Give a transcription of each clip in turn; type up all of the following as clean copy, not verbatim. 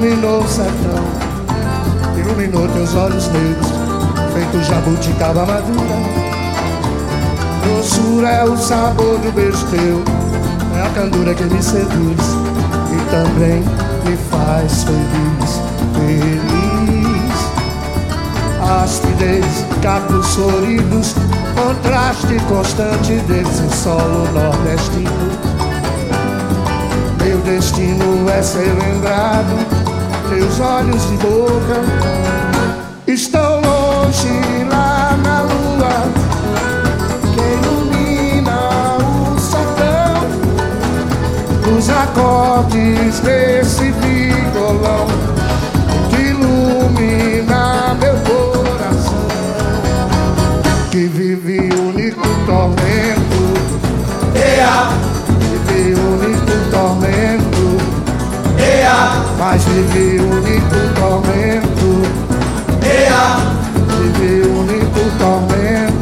iluminou o sertão, iluminou teus olhos negros, feito jabuticaba madura. Doçura é o sabor do beijo teu, é a candura que me seduz e também me faz feliz, feliz. Aspidez, cactos floridos, contraste constante desse solo nordestino. Meu destino é ser lembrado, teus olhos e boca estão longe lá na lua que ilumina o sertão. Os acordes desse violão que ilumina meu coração, que vive único tormento, vive único tormento, mas vive único tormento, vive único tormento.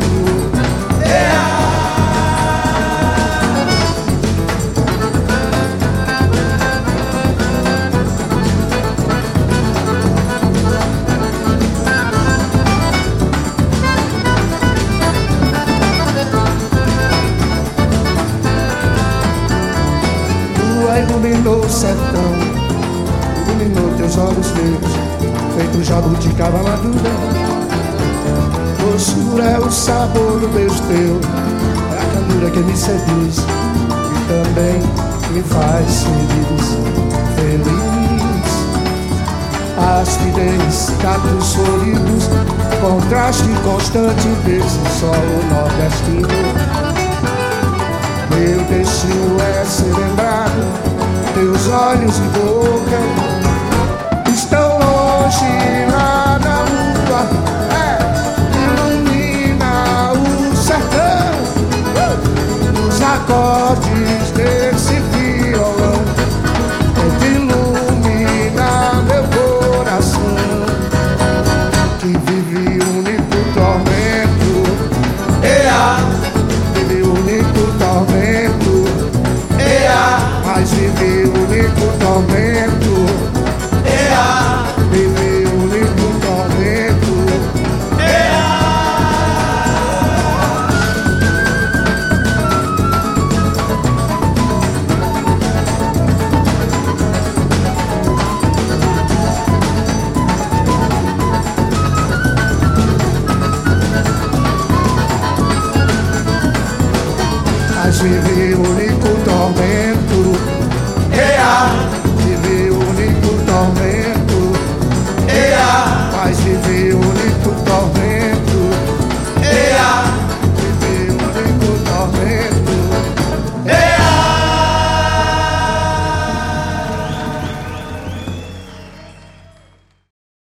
Iluminou o sertão, iluminou teus olhos negros, feito jabuticaba madura. Doçura é o sabor do beijo teu, é a candura que me seduz e também me faz feliz, feliz. Aspidez, cactos floridos, contraste constante desse solo nordestino. Meu destino é ser lembrado, teus olhos e boca estão longe lá na lua, ilumina o sertão. Os acordes desse violão que ilumina meu coração, que vive único tormento, vive único tormento, mas vive único tormento, vive único tormento. Mas vive único tormento.